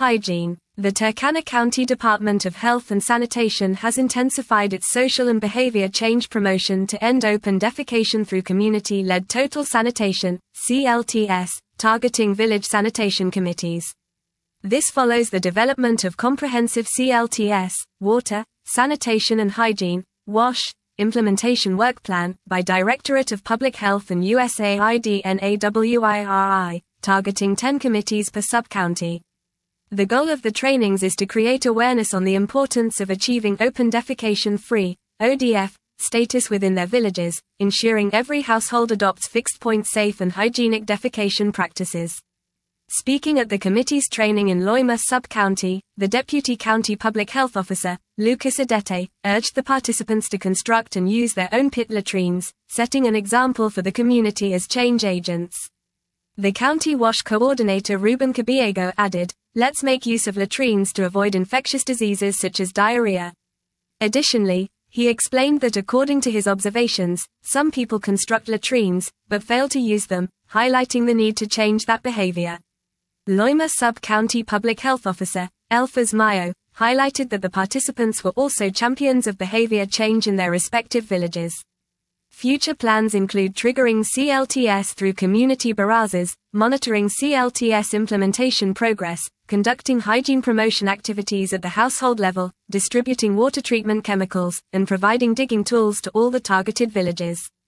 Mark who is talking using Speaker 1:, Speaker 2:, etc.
Speaker 1: Hygiene. The Turkana County Department of Health and Sanitation has intensified its social and behavior change promotion to end open defecation through community-led total sanitation, CLTS, targeting village sanitation committees. This follows the development of comprehensive CLTS, water, sanitation and hygiene, WASH, implementation work plan, by Directorate of Public Health and USAID NAWIRI, targeting 10 committees per sub-county. The goal of the trainings is to create awareness on the importance of achieving open defecation-free, ODF, status within their villages, ensuring every household adopts fixed-point safe and hygienic defecation practices. Speaking at the committee's training in Loima Sub-County, the Deputy County Public Health Officer, Lucas Adete, urged the participants to construct and use their own pit latrines, setting an example for the community as change agents. The County WASH Coordinator Ruben Cabiego added, "Let's make use of latrines to avoid infectious diseases such as diarrhea." Additionally, he explained that according to his observations, some people construct latrines, but fail to use them, highlighting the need to change that behavior. Loima Sub-County Public Health Officer, Elfas Mayo, highlighted that the participants were also champions of behavior change in their respective villages. Future plans include triggering CLTS through community barazas, monitoring CLTS implementation progress, conducting hygiene promotion activities at the household level, distributing water treatment chemicals, and providing digging tools to all the targeted villages.